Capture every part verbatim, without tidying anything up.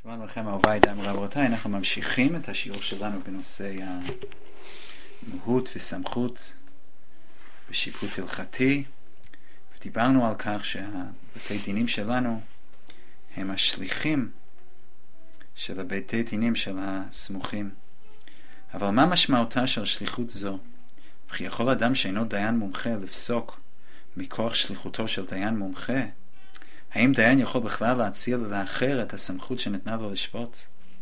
שלום לכם אהוביי ורבותיי, אנחנו ממשיכים את השיעור שלנו בנושא המהות וסמכות בשיפוט הלכתי, ודיברנו על כך שהבתי דינים שלנו הם השליחים של הבתי דינים של הסמוכים. אבל מה משמעותה של שליחות זו? וכי יכול אדם שאינו דיין מומחה לפסוק מכוח שליחותו של דיין מומחה? האם דיין יכול בכלל להציע לאחר את הסמכות שנתנה לו לשפוט?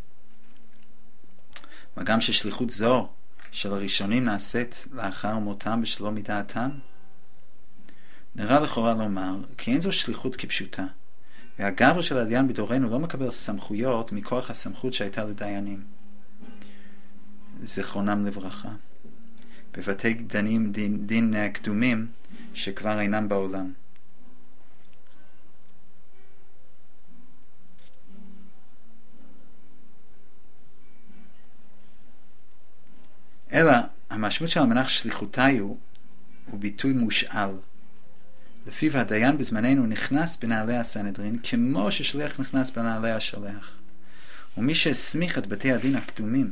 וגם ששליחות זו של הראשונים נעשית לאחר מותם בשלא מדעתם? נראה לכאורה לומר כי אין זו שליחות כפשוטה, והגבר של הדיין בדורנו לא מקבל סמכויות מכוח הסמכות שהייתה לדיינים, זכרונם לברכה, בבתי דנים דין, דין קדומים שכבר אינם בעולם. אלא המשמעות של המונח שליחותי הוא, הוא ביטוי מושאל, לפיו הדיין בזמננו נכנס בנעלי הסנהדרין כמו ששליח נכנס בנעלי השליח, ומי שהסמיך את בתי הדין הקדומים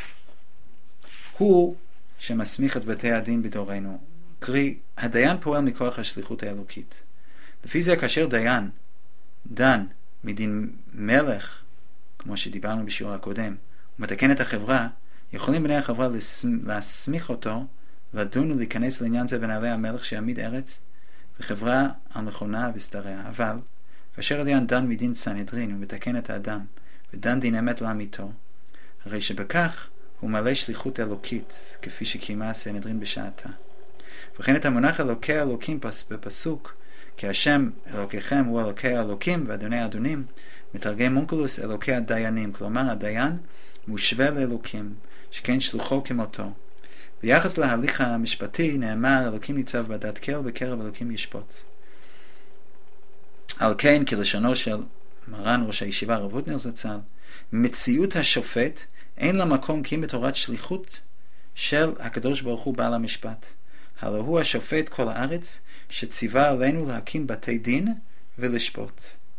הוא שמסמיך את בתי הדין בדורנו, קרי הדיין פועל מכוח השליחות האלוקית. לפי זה כאשר דיין דן מדין מלך, כמו שדיברנו בשיעור הקודם, ומתקן את החברה, יכולים בני החברה להסמיך אותו לדון ולהיכנס לעניין זה בנעלי המלך שיעמיד ארץ וחברה הנכונה וסדריה. אבל כאשר הדיין דן מדין סנהדרין ומתקן את האדם ודן דין אמת לאמיתו, הרי שבכך הוא מלא שליחות אלוקית כפי שקיימה הסנהדרין בשעתה. וכן את המונח אלוקי אלוקים בפסוק כי השם אלוקיכם הוא אלוקי האלוקים ואדוני האדונים, מתרגם אונקלוס אלוקי הדיינים, כלומר הדיין מושווה לאלוקים שכן שלוחו כמותו. ביחס להליך המשפטי נאמר אלוקים ניצב בדעת כל בקרב אלוקים ישפוט. על כן כלשונו של מרן ראש הישיבה הרב הוטנר זצ"ל, מציאות השופט אין לה מקום כי אם בתורת שליחות של הקדוש ברוך הוא בעל המשפט, הלא הוא השופט כל הארץ שציווה עלינו להקים בתי דין ולשפוט.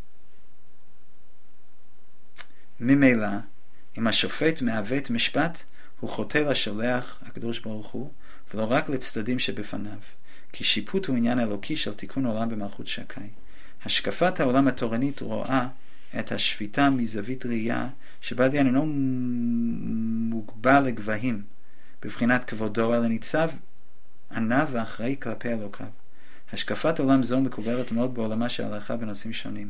ממילא אם השופט מעוות משפט הוא חוטא לשולח הקדוש ברוך הוא ולא רק לצדדים שבפניו, כי שיפוט הוא עניין אלוקי של תיקון עולם במלכות שקי. השקפת העולם התורנית רואה את השפיטה מזווית ראייה שבה דיין אינו מוגבל לגבהים בבחינת כבודו, אלא ניצב עניו ואחראי כלפי אלוקיו. השקפת עולם זו מקובלת מאוד בעולמה של ההלכה בנושאים שונים.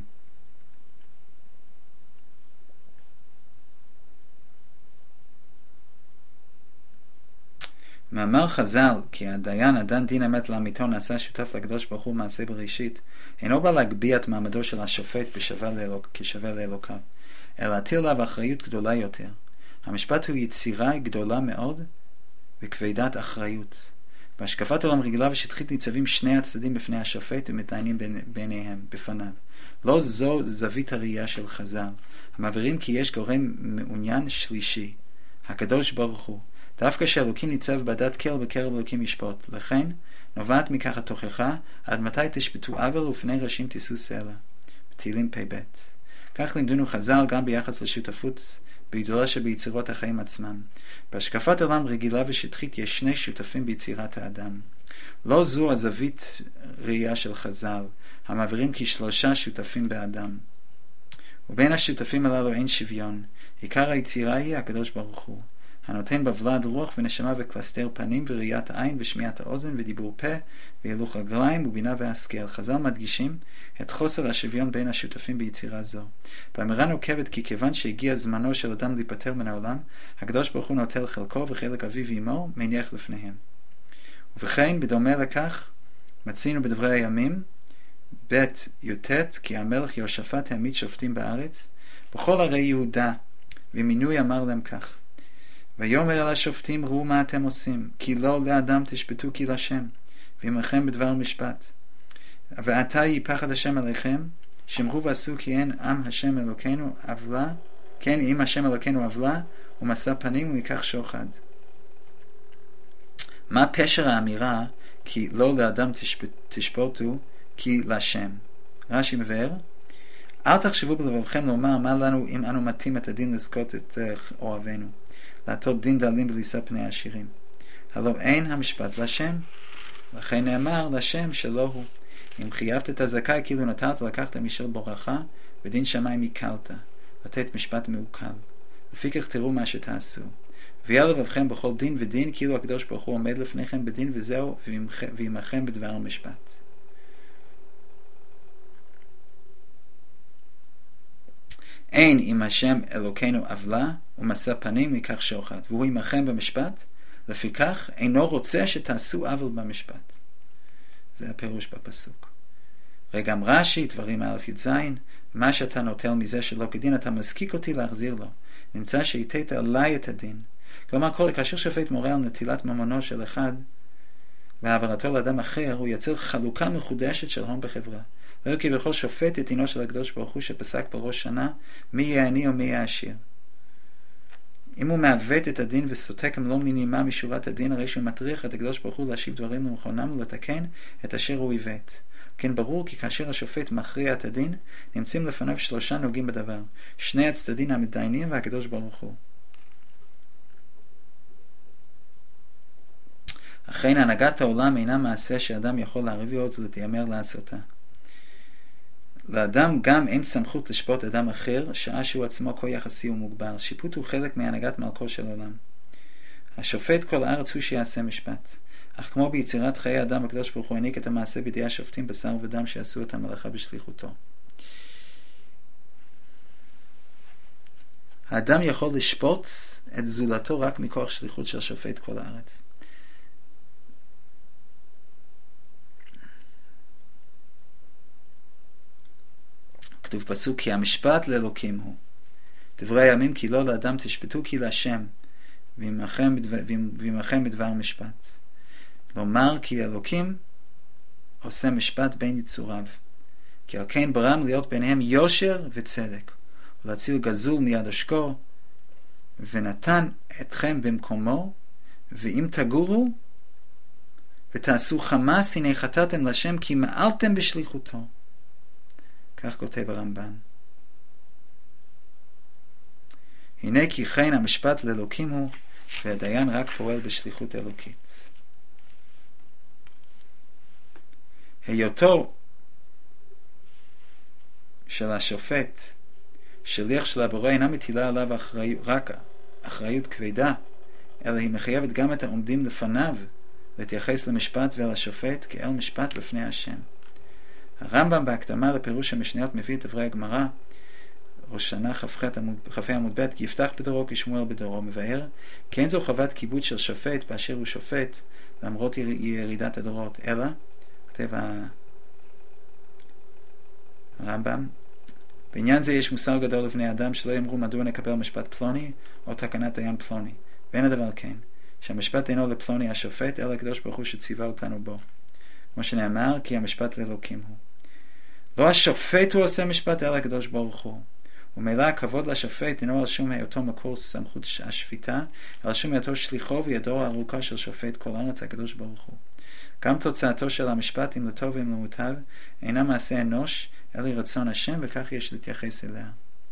מאמר חז"ל כי הדיין הדן דין אמת לאמיתו נעשה שותף לקדוש ברוך הוא מעשה בראשית, אינו בא להגביה את מעמדו של השופט בשווה לאלוק, כשווה לאלוקיו, אלא להטיל עליו אחריות גדולה יותר. המשפט הוא יצירה גדולה מאוד וכבדת אחריות. בהשקפת עולם רגילה ושטחית ניצבים שני הצדדים בפני השופט ומתדיינים ביניהם בפניו. לא זו זווית הראייה של חז"ל, המבהירים כי יש גורם מעוניין שלישי, הקדוש ברוך הוא, דווקא שאלוקים ניצב בדעת כל בקרב אלוקים ישפוט. לכן נובעת מכך התוכחה עד מתי תשפטו עוול ופני ראשים תישאו סלע, בתהילים פ"ב. כך לימדונו חז"ל גם ביחס לשותפות בגדולה שביצירות החיים עצמם. בהשקפת עולם רגילה ושטחית יש שני שותפים ביצירת האדם. לא זו הזווית ראייה של חז"ל, המעבירים כי שלושה שותפים באדם, ובין השותפים הללו אין שוויון. עיקר היצירה היא הקדוש ברוך הוא, הנותן בוולד רוח ונשמה וקלסתר פנים וראיית עין ושמיעת האוזן ודיבור פה והילוך רגליים ובינה והשכל. חז"ל מדגישים את חוסר השוויון בין השותפים ביצירה זו. באמירה נוקבת כי כיוון שהגיע זמנו של אדם להיפטר מן העולם, הקדוש ברוך הוא נוטל חלקו וחלק אביו ואמו מניח לפניהם. ובכן בדומה לכך מצינו בדברי הימים בית י"ט כי המלך יהושפט העמיד שופטים בארץ בכל ערי יהודה, ומינוי אמר להם כך: ויאמר אל השופטים ראו מה אתם עושים, כי לא לאדם תשפטו כי להשם, ועמכם בדבר משפט. ועתה יהי פחד השם עליכם, שמרו ועשו כי אין עם השם אלוקינו עוולה, כן אם השם אלוקינו עוולה ומשא פנים ומיקח שוחד. מה פשר האמירה כי לא לאדם תשפט, תשפטו כי להשם? רש"י מבאר, אל תחשבו בלבבכם לומר מה לנו אם אנו מטים את הדין לזכות את אוהבינו, לעתות דין דלים ולשא פני העשירים. הלא אין המשפט להשם, לכן נאמר להשם שלא הוא. אם חייבת את הזכאי כאילו נטלת לקחת משל בורך, ודין שמיים עיקלת, לתת משפט מעוקל. לפיכך תראו מה שתעשו. ויהיה לבבכם בכל דין ודין, כאילו הקדוש ברוך הוא עומד לפניכם בדין וזהו, ועמכם בדבר המשפט. אין אם השם אלוקינו עוולה ומשא פנים מכך שוחד, והוא עמכם במשפט, לפיכך אינו רוצה שתעשו עוול במשפט. זה הפירוש בפסוק. וגם רש"י, דברים א' י"ז, מה שאתה נוטל מזה שלא כדין, אתה מזקיק אותי להחזיר לו. נמצא שהיטית עליי את הדין. כלומר, כל, כאשר שופט מורה על נטילת ממונו של אחד והעברתו לאדם אחר, הוא יצר חלוקה מחודשת של הון בחברה. ראו כי בכל שופט את עינו של הקדוש ברוך הוא שפסק בראש שנה מי יהיה עני או מי יהיה עשיר. אם הוא מעוות את הדין וסוטק מלוא מינימה משורת הדין, הרי שהוא מטריח את הקדוש ברוך הוא להשיב דברים למכונם ולתקן את אשר הוא עיוות. כן ברור כי כאשר השופט מכריע את הדין, נמצאים לפניו שלושה נוגעים בדבר, שני הצדדים המתדיינים והקדוש ברוך הוא. אכן הנהגת העולם אינה מעשה שאדם יכול להרוויח עוד ולהתיימר לעשותה. לאדם גם אין סמכות לשפוט אדם אחר, שעה שהוא עצמו כה יחסי ומוגבל. שיפוט הוא חלק מהנהגת מלכו של עולם. השופט כל הארץ הוא שיעשה משפט. אך כמו ביצירת חיי אדם, הקדוש ברוך הוא העניק את המעשה בידי השופטים בשר ודם שיעשו את המלאכה בשליחותו. האדם יכול לשפוט את זולתו רק מכוח שליחות של שופט כל הארץ. כתוב פסוק כי המשפט לאלוקים הוא. דברי הימים כי לא לאדם תשפטו כי להשם, ועמכם בדבר, ועמכם בדבר משפט. לומר כי אלוקים עושה משפט בין יצוריו. כי על כן ברם להיות ביניהם יושר וצדק, ולהציל גזול מיד עשקו, ונתן אתכם במקומו, ואם תגורו ותעשו חמאס, הנה חטאתם לשם כי מעלתם בשליחותו. כך כותב הרמב"ן. הנה כי כן המשפט לאלוקים הוא, והדיין רק פועל בשליחות אלוקית. היותו של השופט שליח של הבורא אינה מטילה עליו אחריות, רק אחריות כבדה, אלא היא מחייבת גם את העומדים לפניו להתייחס למשפט ואל השופט כאל משפט לפני השם. הרמב"ם בהקדמה לפירוש המשניות מביא את דברי הגמרא, ראש שנה כ"ה עמוד ב', כי יפתח בדורו כשמואל בדורו, מבאר כי אין זו חובת כיבוד של שופט באשר הוא שופט למרות ירידת הדורות, אלא כותב הרמב"ם, בעניין זה יש מוסר גדול לבני אדם שלא יאמרו מדוע נקבל משפט פלוני או תקנת דיין פלוני, ואין הדבר כן, שהמשפט אינו לפלוני השופט אלא הקדוש ברוך הוא שציווה אותנו בו, כמו שנאמר כי המשפט לאלוקים הוא. לא השופט הוא עושה משפט אלא הקדוש ברוך הוא, ומילא הכבוד לשופט אינו על שום היותו מקור סמכות השפיטה, אלא שום היותו שליחו וידו הארוכה של שופט כל ארץ הקדוש ברוך הוא. גם תוצאתו של המשפט אם לטוב ואם למוטב אינה מעשה אנוש אלא רצון השם, וכך יש להתייחס אליה.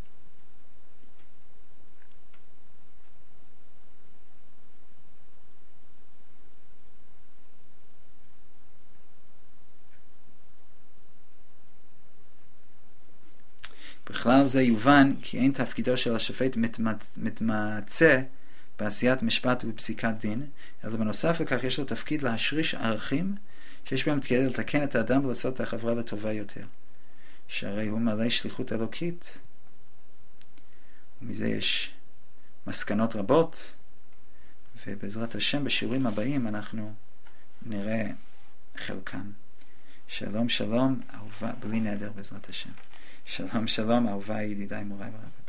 בכלל זה יובן כי אין תפקידו של השופט מתמצא בעשיית משפט ובפסיקת דין, אלא בנוסף לכך יש לו תפקיד להשריש ערכים שיש בהם כדי לתקן את האדם ולעשות את החברה לטובה יותר, שהרי הוא מלא שליחות אלוקית, ומזה יש מסקנות רבות, ובעזרת השם בשיעורים הבאים אנחנו נראה חלקם. שלום שלום אהובה, בלי נדר בעזרת השם. שלום שלום אהובה ידידיי מוריי ורבותיי.